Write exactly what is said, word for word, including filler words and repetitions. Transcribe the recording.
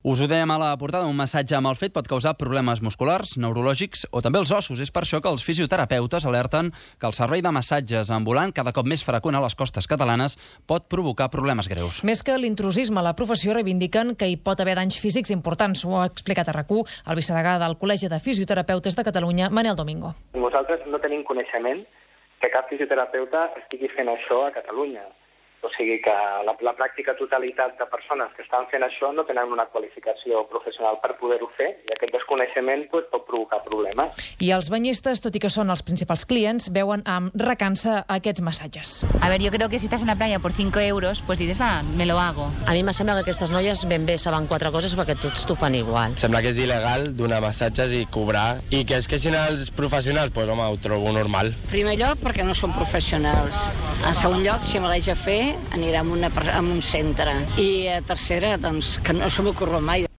Us ho dèiem a la portada, un massatge mal fet pot causar problemes musculars, neurològics o també els ossos. És per això que els fisioterapeutes alerten que el servei de massatges ambulant, cada cop més freqüent a les costes catalanes, pot provocar problemes greus. Més que l'intrusisme, a la professió reivindiquen que hi pot haver danys físics importants. Ho ha explicat a RAC1 el vicedegà del Col·legi de Fisioterapeutes de Catalunya, Manel Domingo. Nosaltres no tenim coneixement que cap fisioterapeuta estigui fent això a Catalunya. O sigui que la, la pràctica totalitat de persones que estan fent això no tenen una qualificació professional per poder-ho fer i aquest desconeixement pues, pot provocar problemes. I els banyistes, tot i que són els principals clients, veuen amb recança aquests massatges. A ver, yo creo que si estás en la playa por cinco euros, pues dices, va, me lo hago. A mi me sembla que aquestes noies ben bé saben quatre coses perquè tots t'ho fan igual. Sembla que és il·legal donar massatges i cobrar. I que es queixin els professionals, doncs home, ho trobo normal. En primer lloc, perquè no són professionals. En segon lloc, si me l'haig de fer, anirà a, una, a un centre. I a tercera, doncs, que no se m'ocorre mai.